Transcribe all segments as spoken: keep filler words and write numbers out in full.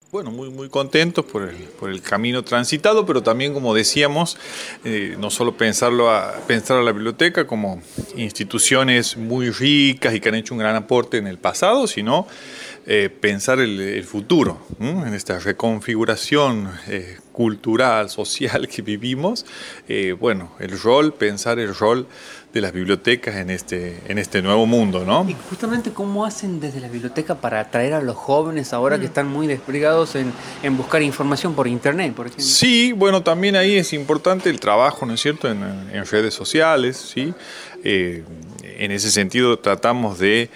Bueno, muy, muy contentos por el, por el camino transitado, pero también, como decíamos, eh, no solo pensarlo a, pensar a la biblioteca como instituciones muy ricas y que han hecho un gran aporte en el pasado, sino eh, pensar el, el futuro, ¿no? En esta reconfiguración eh, cultural, social que vivimos. Eh, bueno, el rol, pensar el rol de las bibliotecas en este, en este nuevo mundo, ¿no? Y justamente cómo hacen desde la biblioteca para atraer a los jóvenes ahora que están muy desplegados en, en buscar información por internet, por ejemplo. Sí, bueno, también ahí es importante el trabajo, ¿no es cierto?, en, en redes sociales, ¿sí? Eh, en ese sentido tratamos de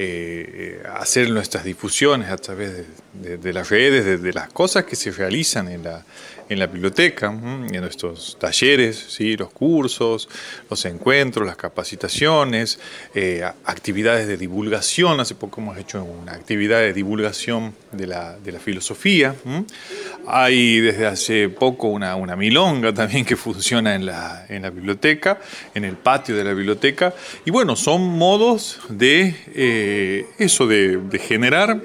eh, hacer nuestras difusiones a través de, de, de las redes, de, de las cosas que se realizan en la, en la biblioteca, ¿m? En nuestros talleres, ¿sí? Los cursos, los encuentros, las capacitaciones, eh, actividades de divulgación. Hace poco hemos hecho una actividad de divulgación de la, de la filosofía. ¿m? Hay desde hace poco una, una milonga también que funciona en la, en la biblioteca, en el patio de la biblioteca. Y bueno, son modos de eh, eso, de, de generar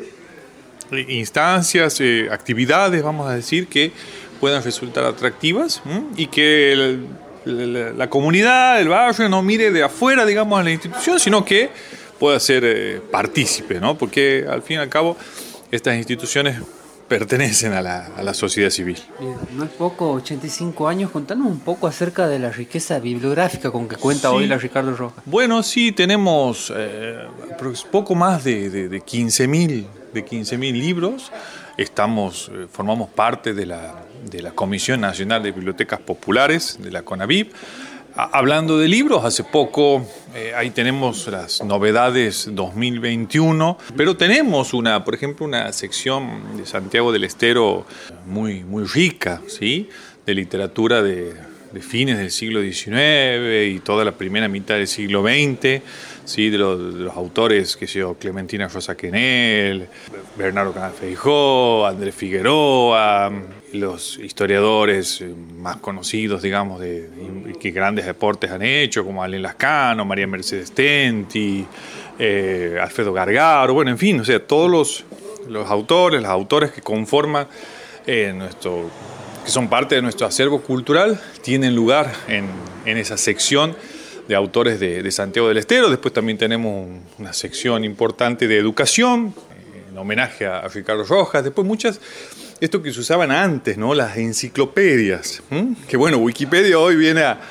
instancias, eh, actividades, vamos a decir, que puedan resultar atractivas ¿m? y que el, la, la comunidad, el barrio, no mire de afuera, digamos, a la institución, sino que pueda ser eh, partícipe, ¿no? Porque al fin y al cabo estas instituciones pertenecen a la, a la sociedad civil. Bien, no es poco, ochenta y cinco años. Contanos un poco acerca de la riqueza bibliográfica con que cuenta Sí. hoy la Ricardo Rojas. Bueno, sí, tenemos eh, poco más de, de, de quince mil libros. Estamos, eh, formamos parte de la, de la Comisión Nacional de Bibliotecas Populares, de la CONABIP. Hablando de libros, hace poco, eh, ahí tenemos las novedades dos mil veintiuno, pero tenemos una, por ejemplo, una sección de Santiago del Estero muy, muy rica, ¿sí? De literatura de, de fines del siglo diecinueve y toda la primera mitad del siglo veinte, ¿sí? De, los, de los autores, que sé yo, Clementina Rosa Quenel, Bernardo Canal Feijó, Andrés Figueroa, los historiadores más conocidos, digamos, de, de que grandes aportes han hecho, como Alain Lascano, María Mercedes Tenti, eh, Alfredo Gargaro, bueno, en fin, o sea, todos los, los autores, las autores que conforman eh, nuestro, que son parte de nuestro acervo cultural, tienen lugar en, en esa sección de autores de, de Santiago del Estero. Después también tenemos un, una sección importante de educación, eh, en homenaje a, a Ricardo Rojas. Después muchas, esto que se usaban antes, ¿no? Las enciclopedias, ¿m? Que bueno, Wikipedia hoy viene a,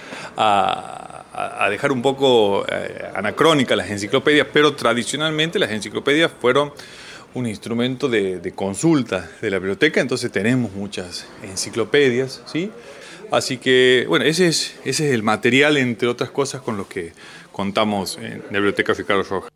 a, a dejar un poco eh, anacrónica las enciclopedias, pero tradicionalmente las enciclopedias fueron un instrumento de, de consulta de la biblioteca, entonces tenemos muchas enciclopedias, ¿sí? Así que, bueno, ese es, ese es el material, entre otras cosas, con los que contamos en la Biblioteca Ricardo Rojas.